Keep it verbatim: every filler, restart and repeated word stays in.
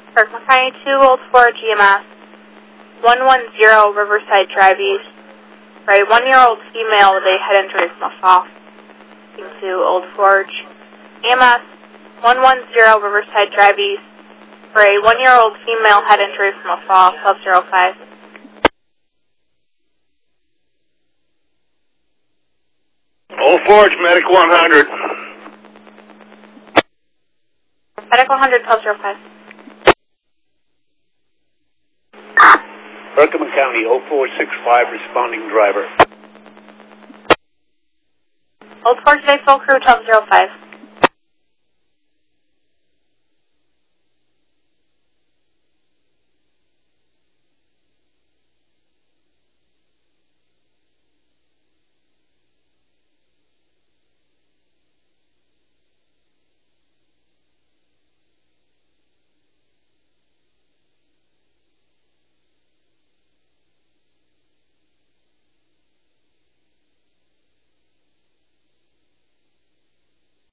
Kirkland County two, Old Forge E M S, one one zero Riverside Drive East, for a one-year-old female with a head injury from a fall. To Old Forge E M S, one one zero Riverside Drive East, for a one-year-old female head injury from a fall, twelve oh five. Old Forge, Medic one hundred. Medic one hundred, twelve oh five. Kirkland County, oh four six five, responding driver. Old Forge Bay, full crew, twelve oh five.